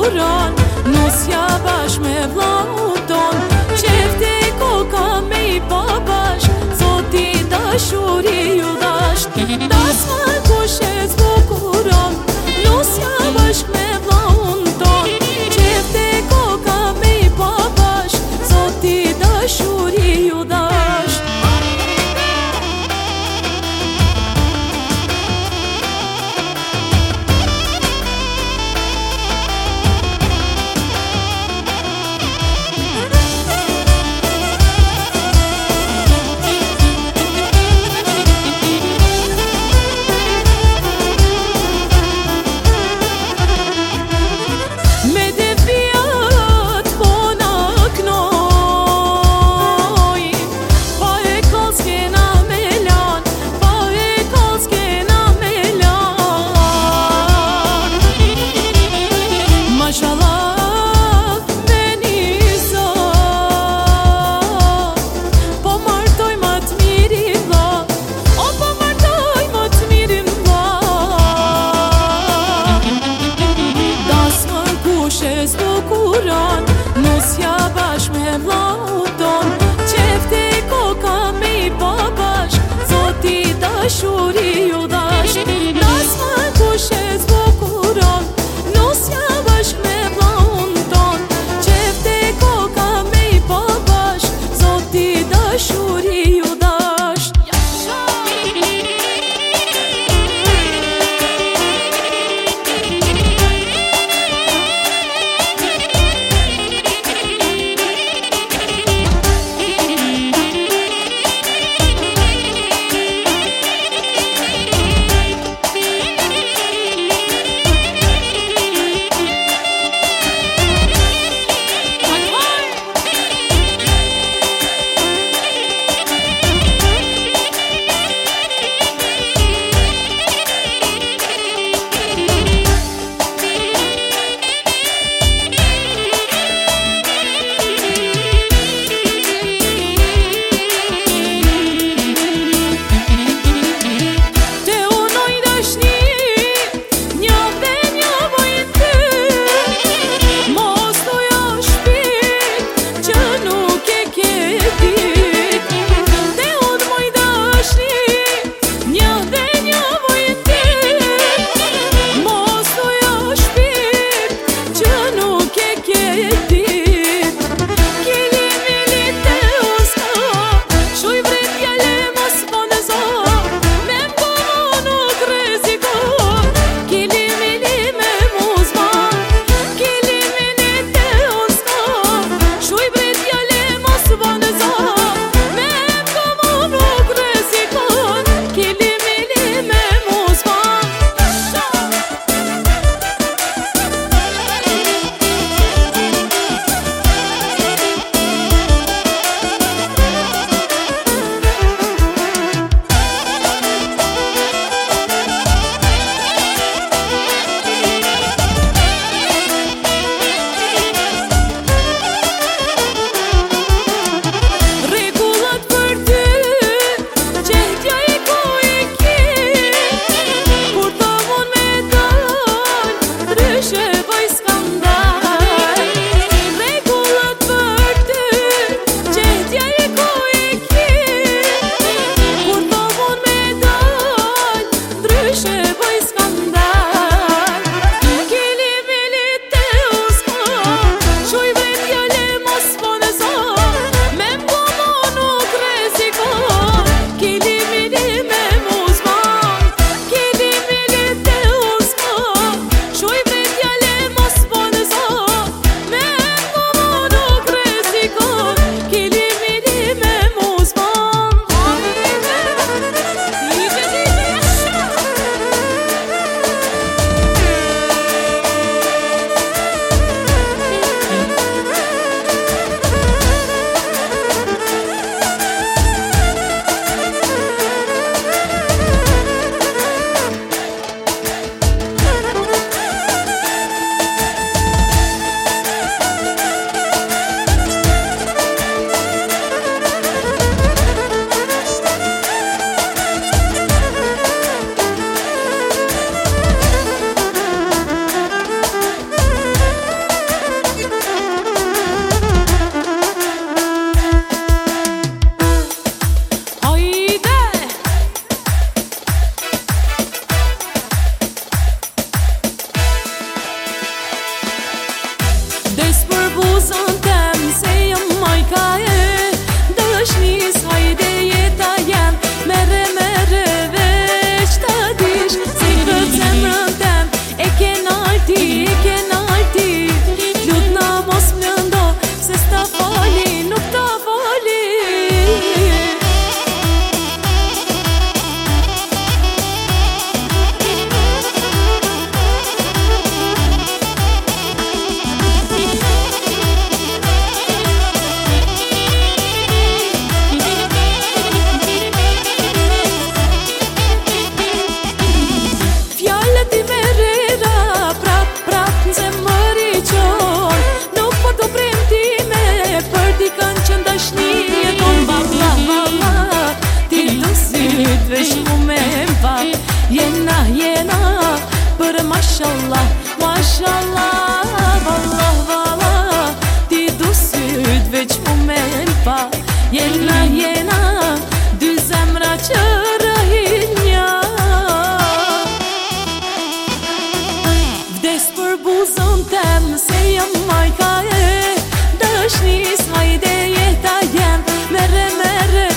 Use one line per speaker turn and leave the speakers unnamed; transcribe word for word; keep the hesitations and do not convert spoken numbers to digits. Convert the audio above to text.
bukuran, nosja bash me vllau ton, qefti koka me i babash, zoti dashuri ju dasht. Das më kushe zbukuran, nosja bash me vllaun ton, qefti koka me i babash, zoti dashuri ju dasht. Vdes për buzën tem se jëm majka e dëshnis, hajde jeta jem, mere mere veç të dish se këtë zemrën tem e kenarti, e kenarti. Lut na mos më ndo se s'ta fali, nuk ta fali. Veç mu me mpak, jena, jena, për mashallah, mashallah, vallah, vallah. Ti du syt veç mu me mpak, jena, jena, dy zemra që rëhin nja. Vdes për buzën tem se jëm majka e dëshnis, hajde jeta jem, mere mere